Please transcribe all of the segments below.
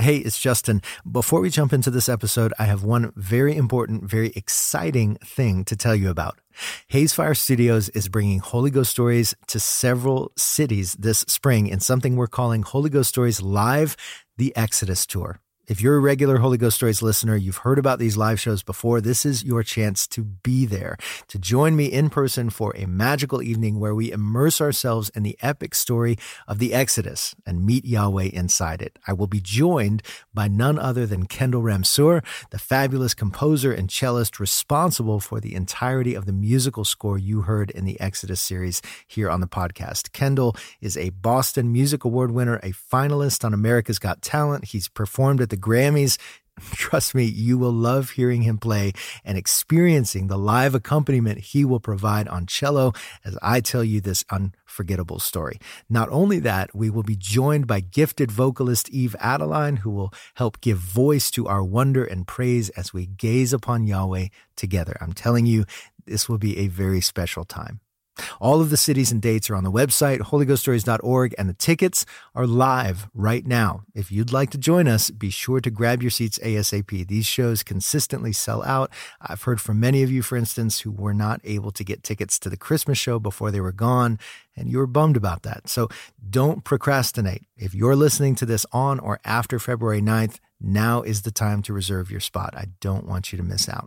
Hey, it's Justin. Before we jump into this episode, I have one very important, very exciting thing to tell you about. Hazefire Studios is bringing Holy Ghost Stories to several cities this spring in something we're calling Holy Ghost Stories Live, the Exodus Tour. If you're a regular Holy Ghost Stories listener, you've heard about these live shows before. This is your chance to be there, to join me in person for a magical evening where we immerse ourselves in the epic story of the Exodus and meet Yahweh inside it. I will be joined by none other than Kendall Ramsour, the fabulous composer and cellist responsible for the entirety of the musical score you heard in the Exodus series here on the podcast. Kendall is a Boston Music Award winner, a finalist on America's Got Talent. He's performed at the Grammys. Trust me, you will love hearing him play and experiencing the live accompaniment he will provide on cello as I tell you this unforgettable story. Not only that, we will be joined by gifted vocalist Eve Adeline, who will help give voice to our wonder and praise as we gaze upon Yahweh together. I'm telling you, this will be a very special time. All of the cities and dates are on the website, holyghoststories.org, and the tickets are live right now. If you'd like to join us, be sure to grab your seats ASAP. These shows consistently sell out. I've heard from many of you, for instance, who were not able to get tickets to the Christmas show before they were gone, and you were bummed about that. So don't procrastinate. If you're listening to this on or after February 9th, now is the time to reserve your spot. I don't want you to miss out.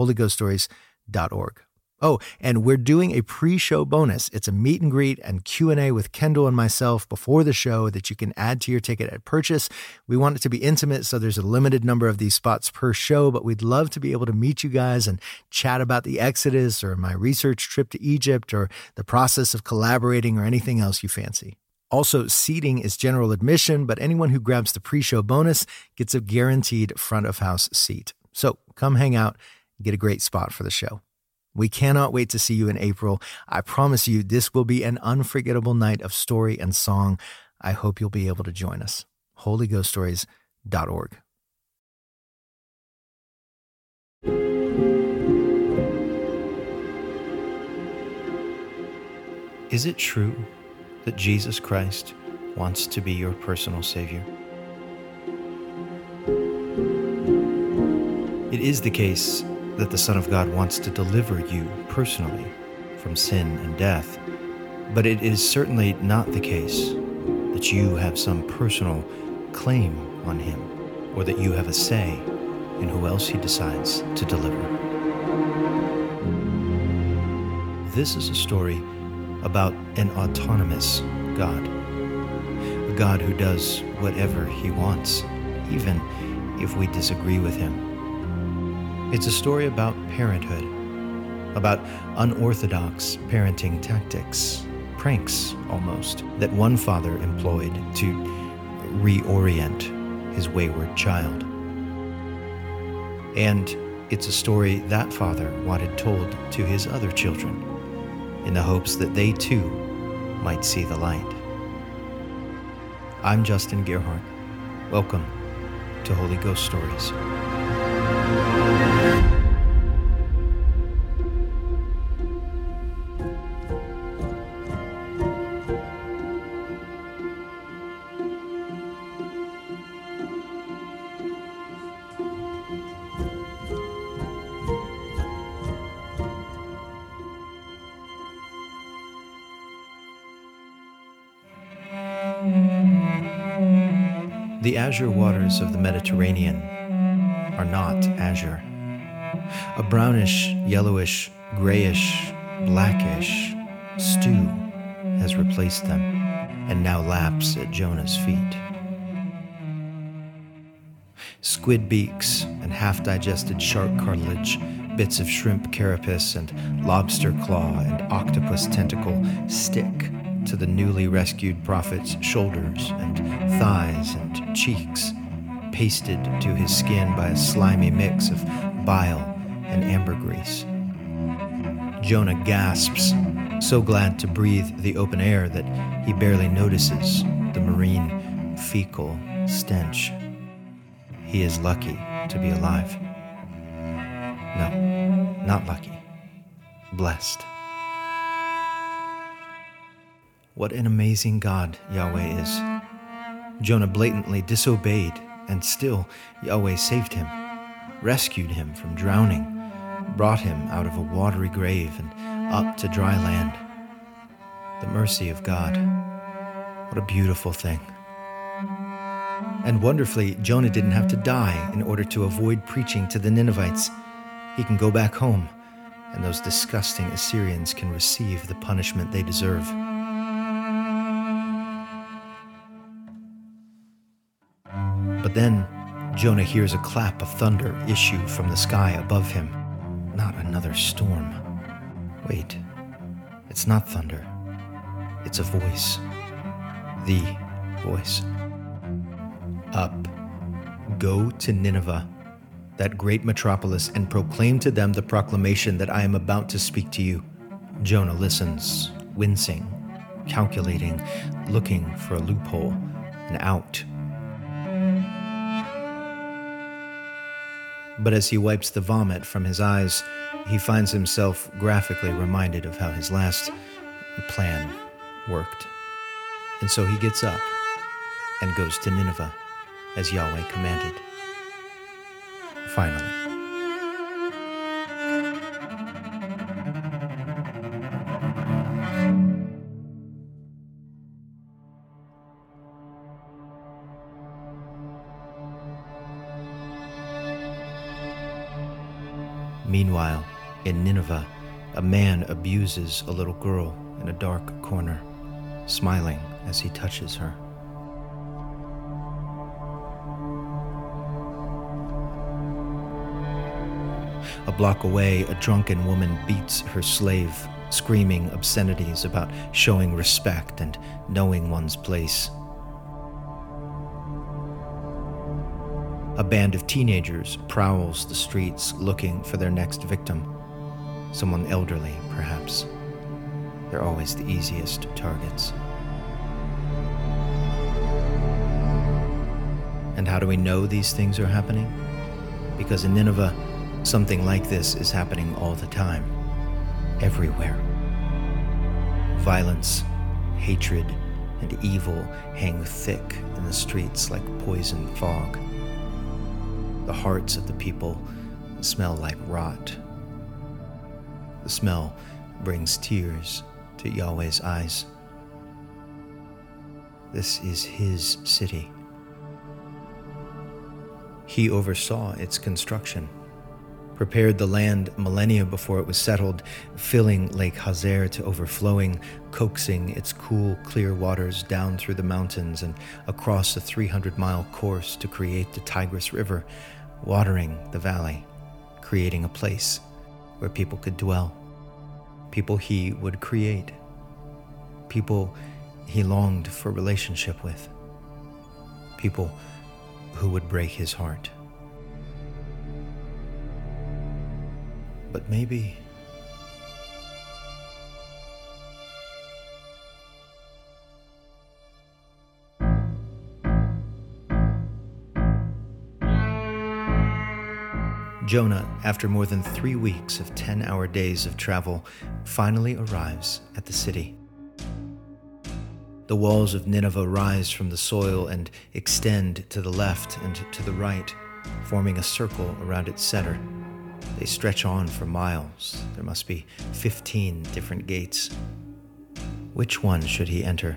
holyghoststories.org. Oh, and we're doing a pre-show bonus. It's a meet and greet and Q&A with Kendall and myself before the show that you can add to your ticket at purchase. We want it to be intimate, so there's a limited number of these spots per show, but we'd love to be able to meet you guys and chat about the Exodus or my research trip to Egypt or the process of collaborating or anything else you fancy. Also, seating is general admission, but anyone who grabs the pre-show bonus gets a guaranteed front-of-house seat. So come hang out and get a great spot for the show. We cannot wait to see you in April. I promise you, this will be an unforgettable night of story and song. I hope you'll be able to join us. holyghoststories.org. Is it true that Jesus Christ wants to be your personal Savior? It is the case that the Son of God wants to deliver you personally from sin and death, but it is certainly not the case that you have some personal claim on him or that you have a say in who else he decides to deliver. This is a story about an autonomous God, a God who does whatever he wants, even if we disagree with him. It's a story about parenthood, about unorthodox parenting tactics, pranks almost, that one father employed to reorient his wayward child. And it's a story that father wanted told to his other children in the hopes that they too might see the light. I'm Justin Gerhardt. Welcome to Holy Ghost Stories. The azure waters of the Mediterranean are not azure. A brownish, yellowish, grayish, blackish stew has replaced them and now laps at Jonah's feet. Squid beaks and half-digested shark cartilage, bits of shrimp carapace and lobster claw and octopus tentacle stick to the newly rescued prophet's shoulders and thighs and cheeks, pasted to his skin by a slimy mix of bile and ambergris. Jonah gasps, so glad to breathe the open air that he barely notices the marine fecal stench. He is lucky to be alive. No, not lucky. Blessed. What an amazing God Yahweh is. Jonah blatantly disobeyed And still, Yahweh saved him, rescued him from drowning, brought him out of a watery grave and up to dry land. The mercy of God. What a beautiful thing. And wonderfully, Jonah didn't have to die in order to avoid preaching to the Ninevites. He can go back home, and those disgusting Assyrians can receive the punishment they deserve. But then, Jonah hears a clap of thunder issue from the sky above him. Not another storm. Wait, it's not thunder. It's a voice. The voice. Up, go to Nineveh, that great metropolis, and proclaim to them the proclamation that I am about to speak to you. Jonah listens, wincing, calculating, looking for a loophole, an out. But as he wipes the vomit from his eyes, he finds himself graphically reminded of how his last plan worked. And so he gets up and goes to Nineveh, as Yahweh commanded. Finally. Meanwhile, in Nineveh, a man abuses a little girl in a dark corner, smiling as he touches her. A block away, a drunken woman beats her slave, screaming obscenities about showing respect and knowing one's place. A band of teenagers prowls the streets looking for their next victim. Someone elderly, perhaps. They're always the easiest targets. And how do we know these things are happening? Because in Nineveh, something like this is happening all the time, everywhere. Violence, hatred, and evil hang thick in the streets like poison fog. The hearts of the people smell like rot. The smell brings tears to Yahweh's eyes. This is his city. He oversaw its construction, prepared the land millennia before it was settled, filling Lake Hazer to overflowing, coaxing its cool, clear waters down through the mountains and across a 300-mile course to create the Tigris River, watering the valley, creating a place where people could dwell, people he would create, people he longed for relationship with, people who would break his heart. But maybe Jonah, after more than 3 weeks of 10-hour days of travel, finally arrives at the city. The walls of Nineveh rise from the soil and extend to the left and to the right, forming a circle around its center. They stretch on for miles. There must be 15 different gates. Which one should he enter?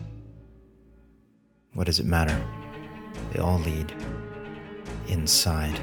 What does it matter? They all lead inside.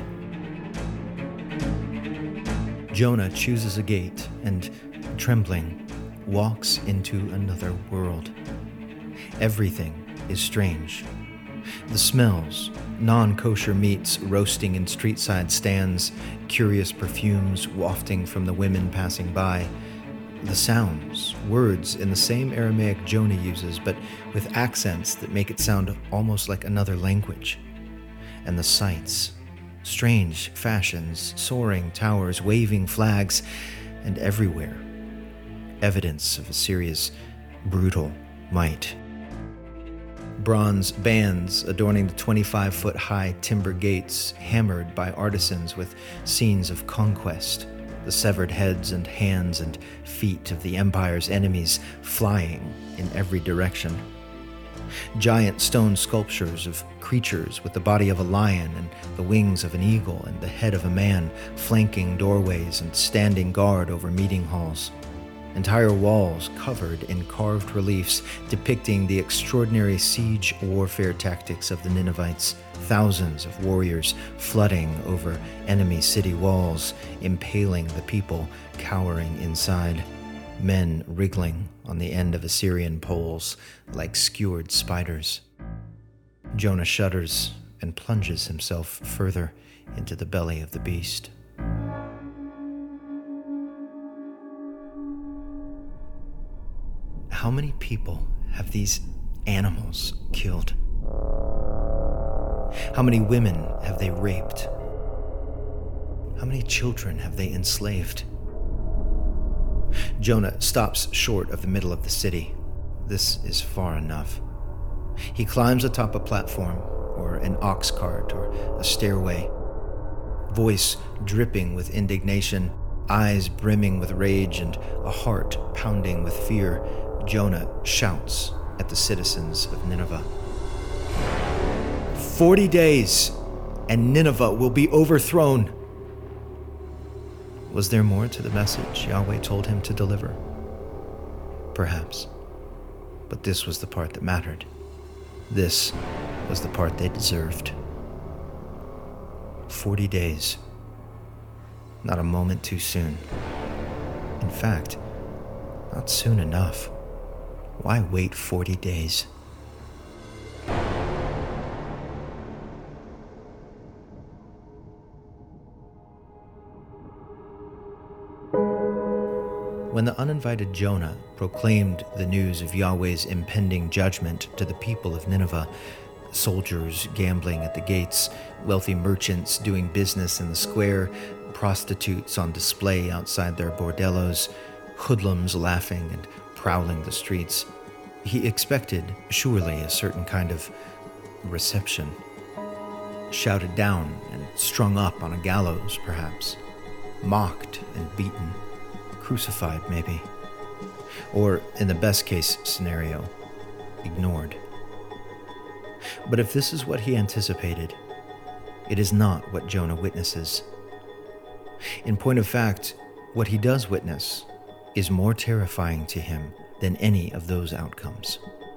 Jonah chooses a gate and, trembling, walks into another world. Everything is strange. The smells, non-kosher meats roasting in street-side stands, curious perfumes wafting from the women passing by. The sounds, words in the same Aramaic Jonah uses, but with accents that make it sound almost like another language. And the sights, strange fashions, soaring towers, waving flags, and everywhere, evidence of Assyria's brutal might. Bronze bands adorning the 25-foot-high timber gates, hammered by artisans with scenes of conquest, the severed heads and hands and feet of the empire's enemies flying in every direction. Giant stone sculptures of creatures with the body of a lion and the wings of an eagle and the head of a man flanking doorways and standing guard over meeting halls. Entire walls covered in carved reliefs depicting the extraordinary siege warfare tactics of the Ninevites. Thousands of warriors flooding over enemy city walls, impaling the people cowering inside. Men wriggling on the end of Assyrian poles like skewered spiders. Jonah shudders and plunges himself further into the belly of the beast. How many people have these animals killed? How many women have they raped? How many children have they enslaved? Jonah stops short of the middle of the city. This is far enough. He climbs atop a platform, or an ox cart, or a stairway. Voice dripping with indignation, eyes brimming with rage, and a heart pounding with fear, Jonah shouts at the citizens of Nineveh. 40 days, and Nineveh will be overthrown. Was there more to the message Yahweh told him to deliver? Perhaps. But this was the part that mattered. This was the part they deserved. 40 days. Not a moment too soon. In fact, not soon enough. Why wait 40 days? When the uninvited Jonah proclaimed the news of Yahweh's impending judgment to the people of Nineveh, soldiers gambling at the gates, wealthy merchants doing business in the square, prostitutes on display outside their bordellos, hoodlums laughing and prowling the streets, he expected surely a certain kind of reception. Shouted down and strung up on a gallows, perhaps. Mocked and beaten. Crucified, maybe. Or, in the best case scenario, ignored. But if this is what he anticipated, it is not what Jonah witnesses. In point of fact, what he does witness is more terrifying to him than any of those outcomes.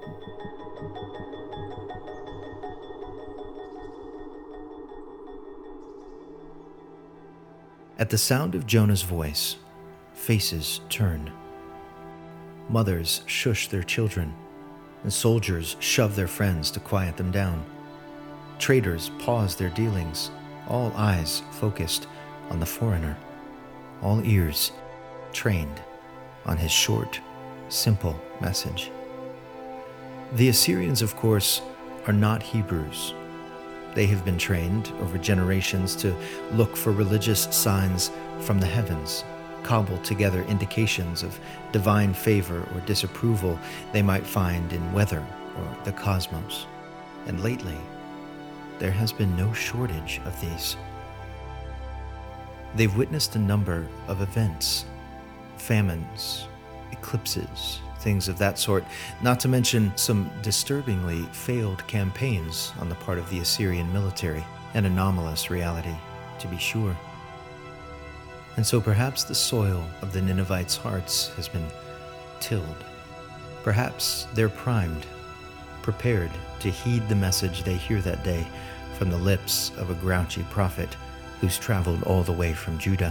At the sound of Jonah's voice, faces turn. Mothers shush their children, and soldiers shove their friends to quiet them down. Traders pause their dealings, all eyes focused on the foreigner, all ears trained on his short, simple message. The Assyrians, of course, are not Hebrews. They have been trained over generations to look for religious signs from the heavens, cobble together indications of divine favor or disapproval they might find in weather or the cosmos. And lately, there has been no shortage of these. They've witnessed a number of events, famines, eclipses, things of that sort, not to mention some disturbingly failed campaigns on the part of the Assyrian military, an anomalous reality, to be sure. And so perhaps the soil of the Ninevites' hearts has been tilled. Perhaps they're primed, prepared to heed the message they hear that day from the lips of a grouchy prophet who's traveled all the way from Judah.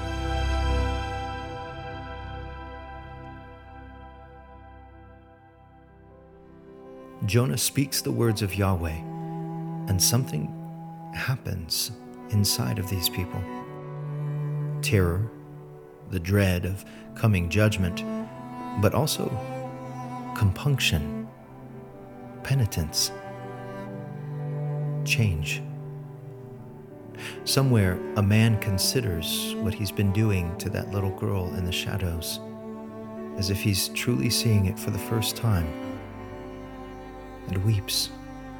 Jonah speaks the words of Yahweh, and something happens inside of these people. Terror, the dread of coming judgment, but also compunction, penitence, change. Somewhere, a man considers what he's been doing to that little girl in the shadows, as if he's truly seeing it for the first time, and weeps.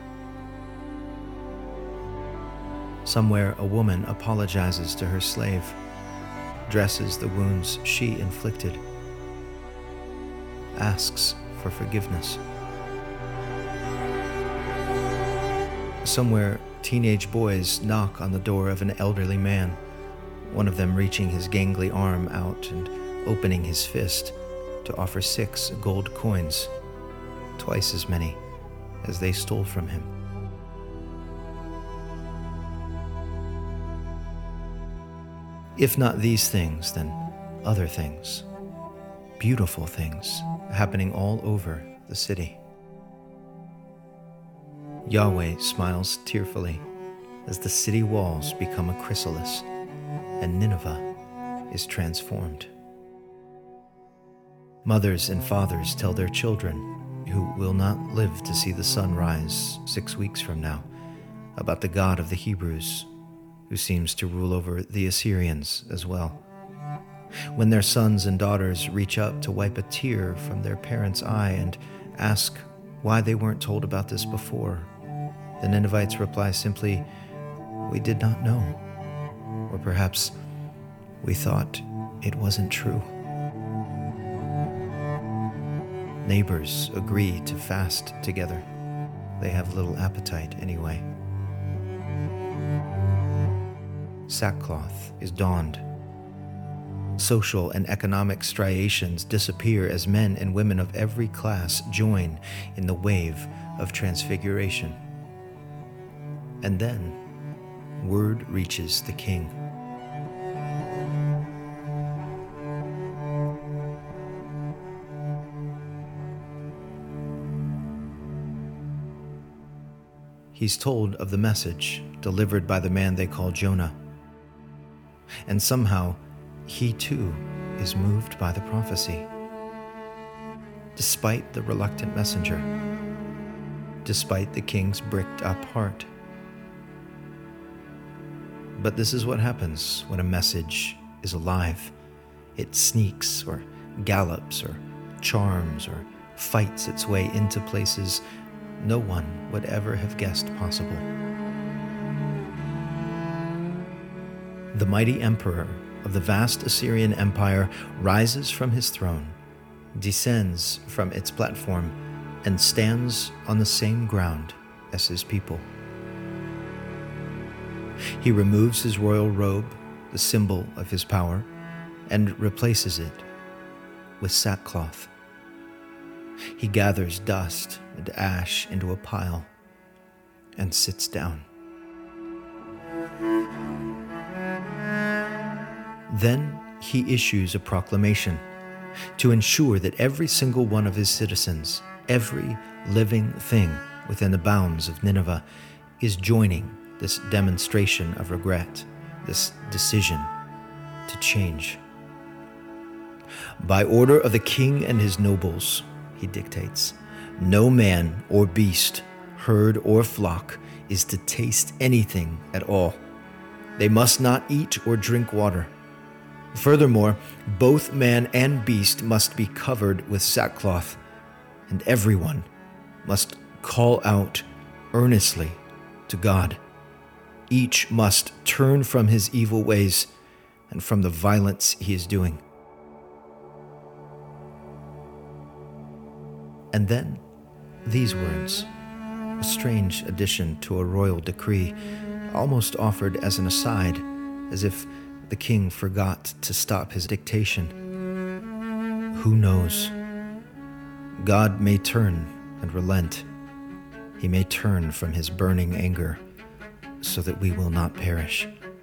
Somewhere, a woman apologizes to her slave, dresses the wounds she inflicted, asks for forgiveness. Somewhere, teenage boys knock on the door of an elderly man, one of them reaching his gangly arm out and opening his fist to offer 6 gold coins, twice as many as they stole from him. If not these things, then other things, beautiful things, happening all over the city. Yahweh smiles tearfully as the city walls become a chrysalis and Nineveh is transformed. Mothers and fathers tell their children, who will not live to see the sun rise 6 weeks from now, about the God of the Hebrews, who seems to rule over the Assyrians as well. When their sons and daughters reach up to wipe a tear from their parents' eye and ask why they weren't told about this before, the Ninevites reply simply, "We did not know," or perhaps, "We thought it wasn't true." Neighbors agree to fast together. They have little appetite anyway. Sackcloth is donned. Social and economic striations disappear as men and women of every class join in the wave of transfiguration. And then, word reaches the king. He's told of the message delivered by the man they call Jonah. And somehow, he too is moved by the prophecy. Despite the reluctant messenger, despite the king's bricked up heart. But this is what happens when a message is alive. It sneaks or gallops or charms or fights its way into places no one would ever have guessed possible. The mighty emperor of the vast Assyrian Empire rises from his throne, descends from its platform, and stands on the same ground as his people. He removes his royal robe, the symbol of his power, and replaces it with sackcloth. He gathers dust and ash into a pile and sits down. Then he issues a proclamation to ensure that every single one of his citizens, every living thing within the bounds of Nineveh, is joining this demonstration of regret, this decision to change. By order of the king and his nobles, he dictates, no man or beast, herd or flock is to taste anything at all. They must not eat or drink water. Furthermore, both man and beast must be covered with sackcloth, and everyone must call out earnestly to God. Each must turn from his evil ways and from the violence he is doing. And then these words, a strange addition to a royal decree, almost offered as an aside, as if the king forgot to stop his dictation. Who knows? God may turn and relent. He may turn from his burning anger so that we will not perish.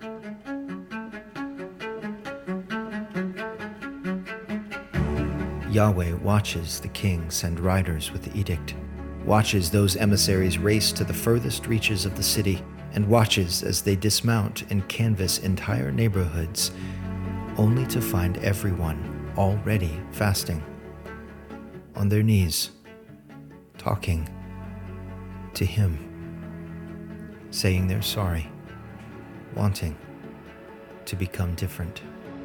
Yahweh watches the king send riders with the edict, watches those emissaries race to the furthest reaches of the city, and watches as they dismount and canvass entire neighborhoods, only to find everyone already fasting, on their knees, talking to him, saying they're sorry, wanting to become different.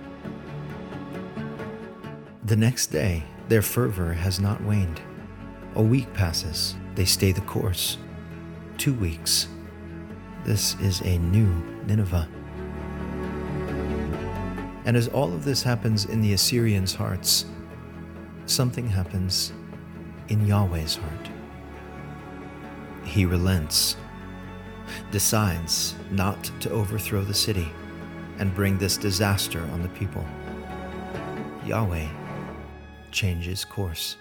The next day, their fervor has not waned. A week passes, they stay the course. 2 weeks. This is a new Nineveh. And as all of this happens in the Assyrians' hearts, something happens in Yahweh's heart. He relents. decides not to overthrow the city and bring this disaster on the people. Yahweh changes course.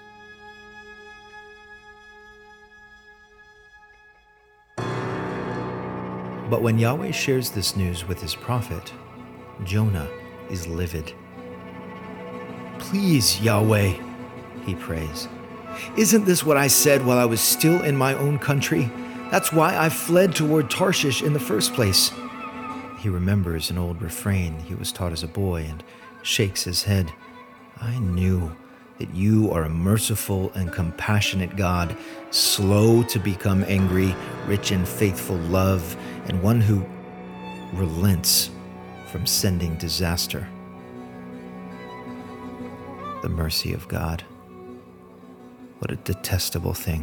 But when Yahweh shares this news with his prophet, Jonah is livid. "Please, Yahweh," he prays. "Isn't this what I said while I was still in my own country? That's why I fled toward Tarshish in the first place." He remembers an old refrain he was taught as a boy and shakes his head. "I knew that you are a merciful and compassionate God, slow to become angry, rich in faithful love, and one who relents from sending disaster." The mercy of God. What a detestable thing.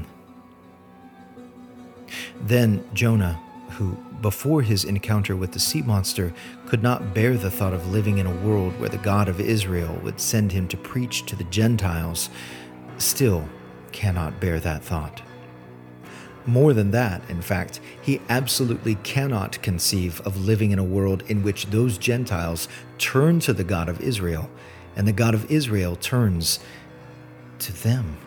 Then Jonah, who before his encounter with the sea monster could not bear the thought of living in a world where the God of Israel would send him to preach to the Gentiles, still cannot bear that thought. More than that, in fact, he absolutely cannot conceive of living in a world in which those Gentiles turn to the God of Israel, and the God of Israel turns to them.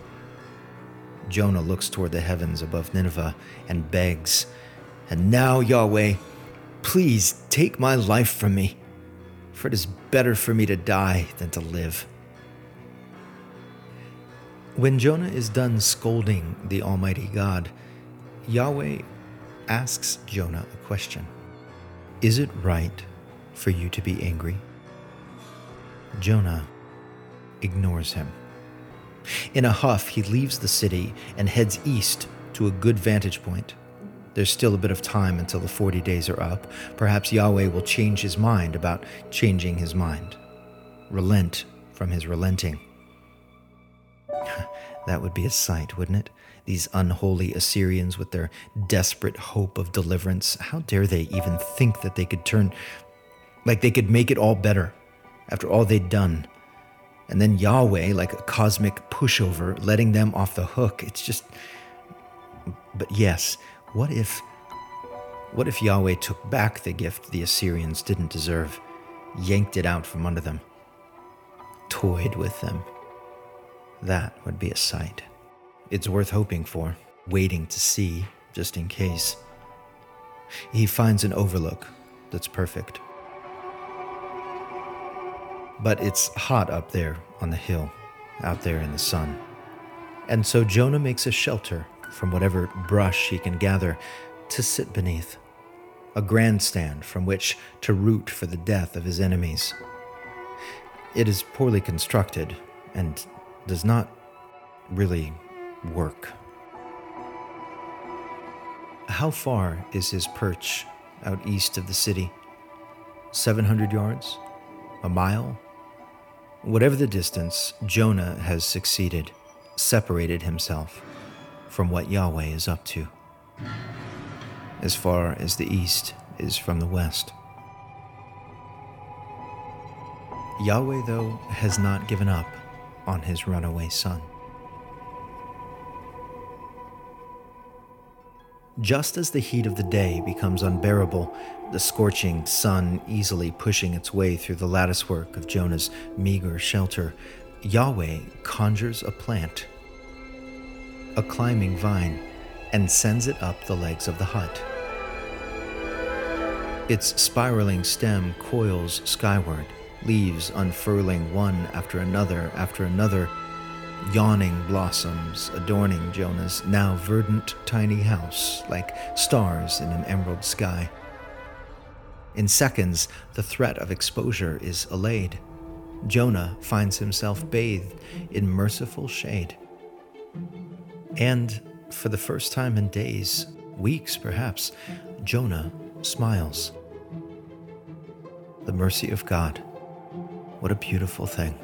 Jonah looks toward the heavens above Nineveh and begs, "And now, Yahweh, please take my life from me, for it is better for me to die than to live." When Jonah is done scolding the Almighty God, Yahweh asks Jonah a question. "Is it right for you to be angry?" Jonah ignores him. In a huff, he leaves the city and heads east to a good vantage point. There's still a bit of time until the 40 days are up. Perhaps Yahweh will change his mind about changing his mind. Relent from his relenting. That would be a sight, wouldn't it? These unholy Assyrians with their desperate hope of deliverance. How dare they even think that they could they could make it all better after all they'd done? And then Yahweh, like a cosmic pushover, letting them off the hook. It's just... But yes, what if Yahweh took back the gift the Assyrians didn't deserve, yanked it out from under them, toyed with them? That would be a sight. It's worth hoping for, waiting to see, just in case. He finds an overlook that's perfect. But it's hot up there on the hill, out there in the sun. And so Jonah makes a shelter from whatever brush he can gather to sit beneath, a grandstand from which to root for the death of his enemies. It is poorly constructed and does not really work. How far is his perch out east of the city? 700 yards? A mile? Whatever the distance, Jonah has succeeded, separated himself from what Yahweh is up to, as far as the east is from the west. Yahweh, though, has not given up on his runaway son. Just as the heat of the day becomes unbearable, the scorching sun easily pushing its way through the latticework of Jonah's meager shelter, Yahweh conjures a plant, a climbing vine, and sends it up the legs of the hut. Its spiraling stem coils skyward, leaves unfurling one after another, yawning blossoms adorning Jonah's now verdant tiny house like stars in an emerald sky. In seconds, the threat of exposure is allayed. Jonah finds himself bathed in merciful shade. And for the first time in days, weeks perhaps, Jonah smiles. The mercy of God. What a beautiful thing.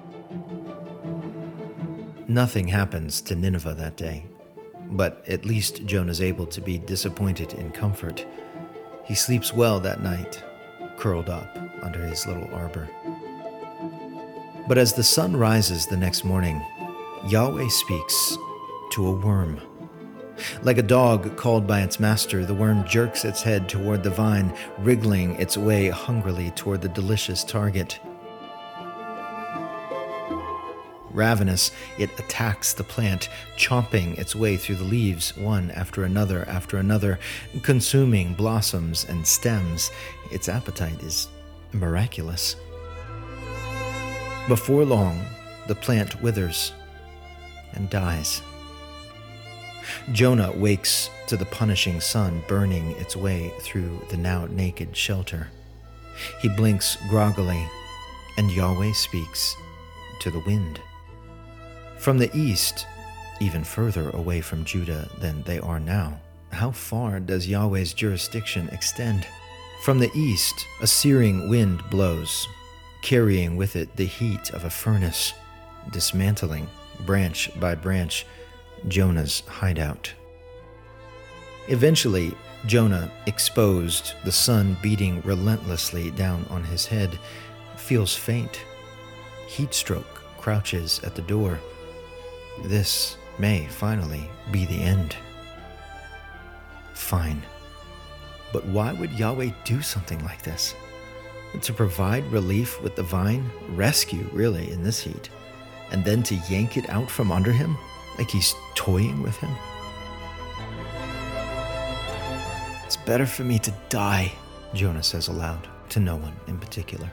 Nothing happens to Nineveh that day, but at least Jonah's able to be disappointed in comfort. He sleeps well that night, curled up under his little arbor. But as the sun rises the next morning, Yahweh speaks to a worm. Like a dog called by its master, the worm jerks its head toward the vine, wriggling its way hungrily toward the delicious target. Ravenous, it attacks the plant, chomping its way through the leaves, one after another, consuming blossoms and stems. Its appetite is miraculous. Before long, the plant withers and dies. Jonah wakes to the punishing sun burning its way through the now naked shelter. He blinks groggily, and Yahweh speaks to the wind. From the east, even further away from Judah than they are now, how far does Yahweh's jurisdiction extend? From the east, a searing wind blows, carrying with it the heat of a furnace, dismantling, branch by branch, Jonah's hideout. Eventually, Jonah, exposed, the sun beating relentlessly down on his head, feels faint. Heat stroke crouches at the door. This may finally be the end. Fine. But why would Yahweh do something like this? To provide relief with the vine, rescue really in this heat, and then to yank it out from under him like he's toying with him? It's better for me to die, Jonah says aloud, to no one in particular.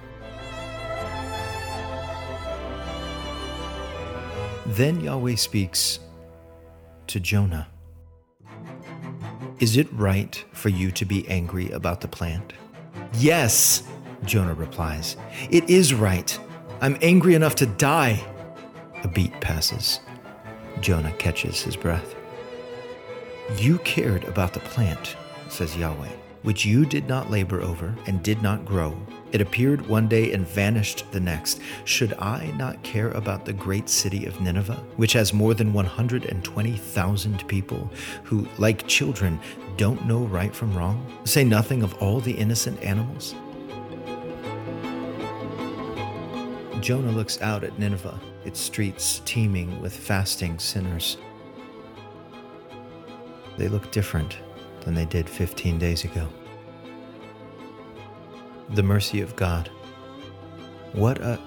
Then Yahweh speaks to Jonah. Is it right for you to be angry about the plant? Yes, Jonah replies. It is right. I'm angry enough to die. A beat passes. Jonah catches his breath. You cared about the plant, says Yahweh, which you did not labor over and did not grow. It appeared one day and vanished the next. Should I not care about the great city of Nineveh, which has more than 120,000 people who, like children, don't know right from wrong? Say nothing of all the innocent animals. Jonah looks out at Nineveh, its streets teeming with fasting sinners. They look different than they did 15 days ago. The mercy of God. What a...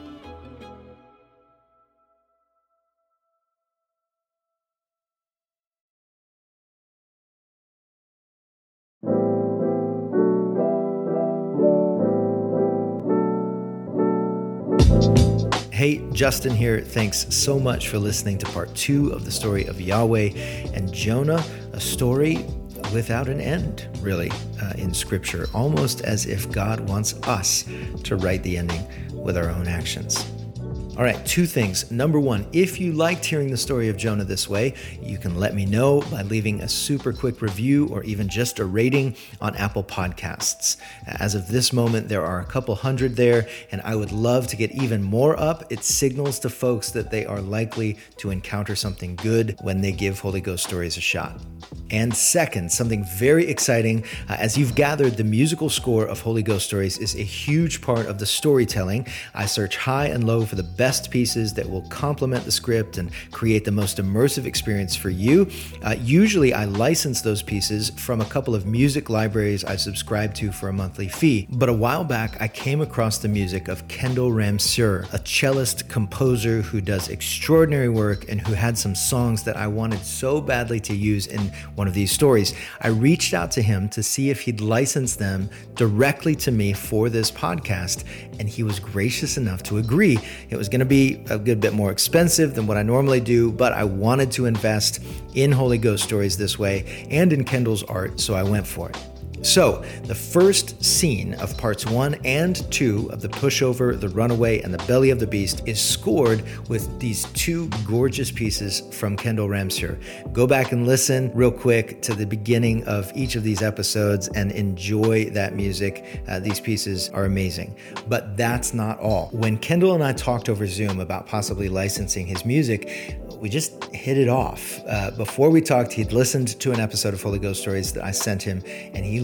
Hey, Justin here. Thanks so much for listening to part 2 of the story of Yahweh and Jonah, a story without an end, really, in Scripture, almost as if God wants us to write the ending with our own actions. All right, 2 things. Number 1, if you liked hearing the story of Jonah this way, you can let me know by leaving a super quick review or even just a rating on Apple Podcasts. As of this moment, there are a couple hundred there, and I would love to get even more up. It signals to folks that they are likely to encounter something good when they give Holy Ghost Stories a shot. And second, something very exciting, as you've gathered, the musical score of Holy Ghost Stories is a huge part of the storytelling. I search high and low for the best pieces that will complement the script and create the most immersive experience for you. Usually I license those pieces from a couple of music libraries I subscribe to for a monthly fee. But a while back, I came across the music of Kendall Ramseur, a cellist composer who does extraordinary work and who had some songs that I wanted so badly to use in one of these stories. I reached out to him to see if he'd license them directly to me for this podcast, and he was gracious enough to agree. It was going to be a good bit more expensive than what I normally do, but I wanted to invest in Holy Ghost Stories this way and in Kendall's art, so I went for it. So, the first scene of parts 1 and 2 of The Pushover, The Runaway, and The Belly of the Beast is scored with these 2 gorgeous pieces from Kendall Ramseur. Go back and listen real quick to the beginning of each of these episodes and enjoy that music. These pieces are amazing. But that's not all. When Kendall and I talked over Zoom about possibly licensing his music, we just hit it off. Before we talked, he'd listened to an episode of Holy Ghost Stories that I sent him, and he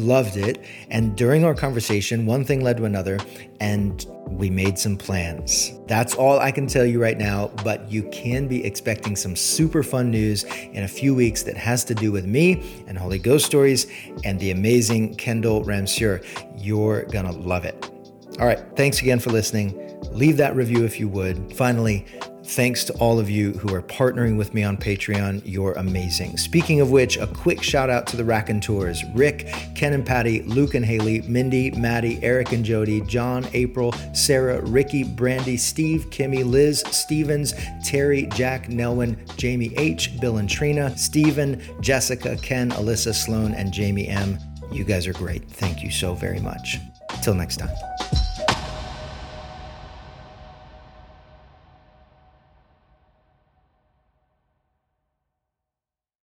loved it. And during our conversation, one thing led to another, and we made some plans. That's all I can tell you right now, but you can be expecting some super fun news in a few weeks that has to do with me and Holy Ghost Stories and the amazing Kendall Ramseur. You're gonna love it. All right, thanks again for listening. Leave that review if you would. Finally, thanks to all of you who are partnering with me on Patreon. You're amazing. Speaking of which, a quick shout out to the Raconteurs: Rick, Ken and Patty, Luke and Haley, Mindy, Maddie, Eric and Jody, John, April, Sarah, Ricky, Brandy, Steve, Kimmy, Liz, Stevens, Terry, Jack, Nelwyn, Jamie H, Bill and Trina, Steven, Jessica, Ken, Alyssa, Sloan, and Jamie M. You guys are great. Thank you so very much. Till next time.